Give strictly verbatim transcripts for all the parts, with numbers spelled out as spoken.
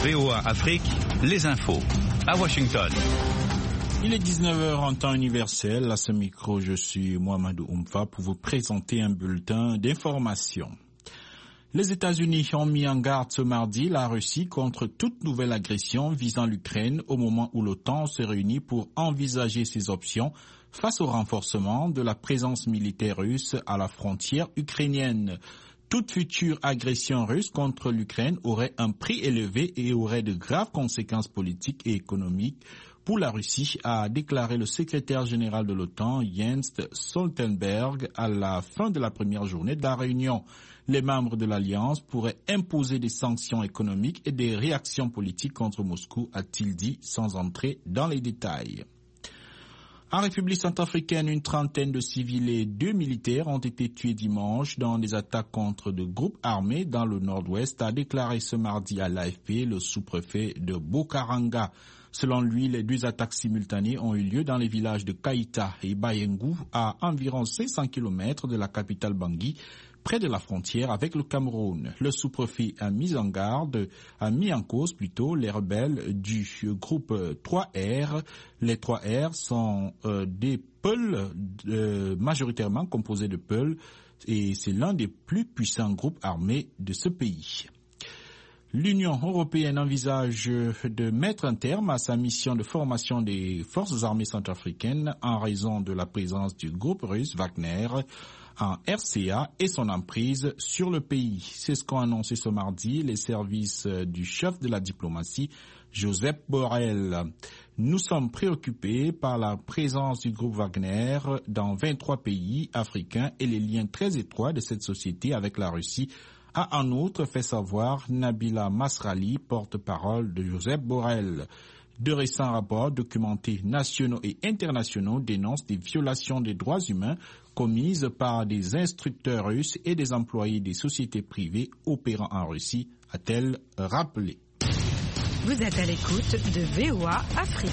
V O A Afrique, les infos. À Washington. Il est dix-neuf heures en temps universel. À ce micro, je suis Mohamedou Oumfa pour vous présenter un bulletin d'information. Les États-Unis ont mis en garde ce mardi la Russie contre toute nouvelle agression visant l'Ukraine au moment où l'OTAN se réunit pour envisager ses options face au renforcement de la présence militaire russe à la frontière ukrainienne. Toute future agression russe contre l'Ukraine aurait un prix élevé et aurait de graves conséquences politiques et économiques pour la Russie, a déclaré le secrétaire général de l'OTAN, Jens Stoltenberg, à la fin de la première journée de la réunion. Les membres de l'Alliance pourraient imposer des sanctions économiques et des réactions politiques contre Moscou, a-t-il dit, sans entrer dans les détails. En République centrafricaine, une trentaine de civils et deux militaires ont été tués dimanche dans des attaques contre de groupes armés dans le nord-ouest, a déclaré ce mardi à l'A F P le sous-préfet de Bokaranga. Selon lui, les deux attaques simultanées ont eu lieu dans les villages de Kaïta et Bayengou, à environ cinq cents kilomètres de la capitale Bangui, près de la frontière avec le Cameroun. Le sous-préfet a mis en garde, a mis en cause plutôt les rebelles du groupe trois R. Les trois R sont euh, des Peuls, euh, majoritairement composés de Peuls, et c'est l'un des plus puissants groupes armés de ce pays. L'Union européenne envisage de mettre un terme à sa mission de formation des forces armées centrafricaines en raison de la présence du groupe russe Wagner en R C A et son emprise sur le pays. C'est ce qu'ont annoncé ce mardi les services du chef de la diplomatie, Joseph Borrell. Nous sommes préoccupés par la présence du groupe Wagner dans vingt-trois pays africains et les liens très étroits de cette société avec la Russie, a en outre fait savoir Nabila Masrali, porte-parole de Joseph Borrell. De récents rapports documentés nationaux et internationaux dénoncent des violations des droits humains commises par des instructeurs russes et des employés des sociétés privées opérant en Russie, a-t-elle rappelé. Vous êtes à l'écoute de V O A Afrique.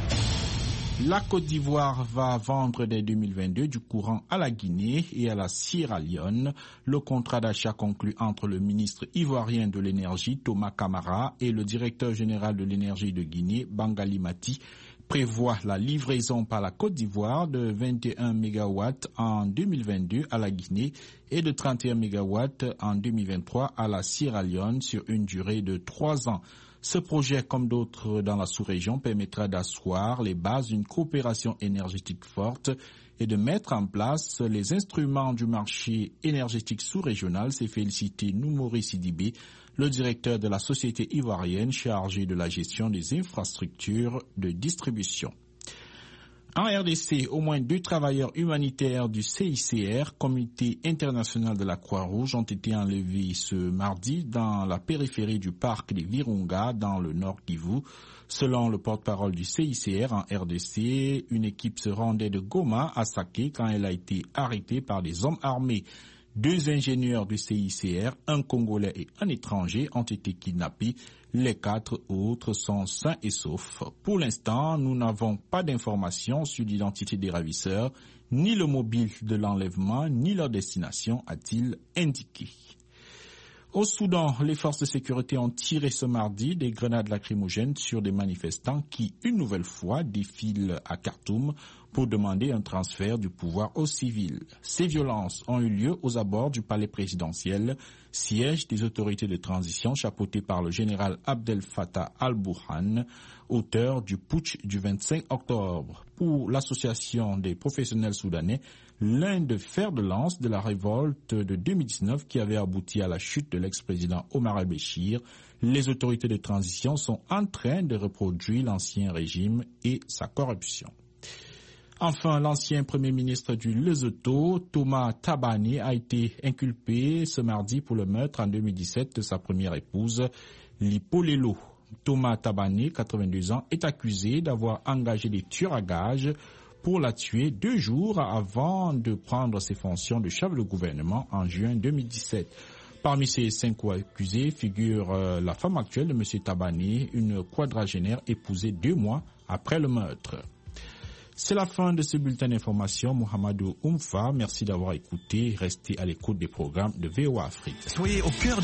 La Côte d'Ivoire va vendre dès deux mille vingt-deux du courant à la Guinée et à la Sierra Leone. Le contrat d'achat conclu entre le ministre ivoirien de l'énergie, Thomas Camara, et le directeur général de l'énergie de Guinée, Bangali Mati, prévoit la livraison par la Côte d'Ivoire de vingt et un mégawatts en deux mille vingt-deux à la Guinée et de trente et un mégawatts en deux mille vingt-trois à la Sierra Leone sur une durée de trois ans. Ce projet, comme d'autres dans la sous-région, permettra d'asseoir les bases d'une coopération énergétique forte et de mettre en place les instruments du marché énergétique sous-régional, s'est félicité Noumouri Sidibé, le directeur de la société ivoirienne chargé de la gestion des infrastructures de distribution. En R D C, au moins deux travailleurs humanitaires du C I C R, Comité international de la Croix-Rouge, ont été enlevés ce mardi dans la périphérie du parc des Virunga, dans le nord Kivu. Selon le porte-parole du C I C R en R D C, une équipe se rendait de Goma à Saké quand elle a été arrêtée par des hommes armés. Deux ingénieurs du C I C R, un Congolais et un étranger, ont été kidnappés. Les quatre autres sont sains et saufs. Pour l'instant, nous n'avons pas d'informations sur l'identité des ravisseurs, ni le mobile de l'enlèvement, ni leur destination, a-t-il indiqué. Au Soudan, les forces de sécurité ont tiré ce mardi des grenades lacrymogènes sur des manifestants qui, une nouvelle fois, défilent à Khartoum pour demander un transfert du pouvoir aux civils. Ces violences ont eu lieu aux abords du palais présidentiel, siège des autorités de transition chapeauté par le général Abdel Fattah al-Burhan, auteur du putsch du vingt-cinq octobre. Pour l'association des professionnels soudanais, l'un des fers de lance de la révolte de deux mille dix-neuf qui avait abouti à la chute de l'ex-président Omar el-Béchir, les autorités de transition sont en train de reproduire l'ancien régime et sa corruption. Enfin, l'ancien premier ministre du Lesotho, Thomas Tabane, a été inculpé ce mardi pour le meurtre en deux mille dix-sept de sa première épouse, Lipolelo. Thomas Tabane, quatre-vingt-deux ans, est accusé d'avoir engagé des tueurs à gages pour la tuer deux jours avant de prendre ses fonctions de chef de gouvernement en juin deux mille dix-sept. Parmi ces cinq accusés figure euh, la femme actuelle de M. Tabane, une quadragénaire épousée deux mois après le meurtre. C'est la fin de ce bulletin d'information. Mohamedou Oumfa, merci d'avoir écouté. Restez à l'écoute des programmes de V O A Afrique. Soyez au cœur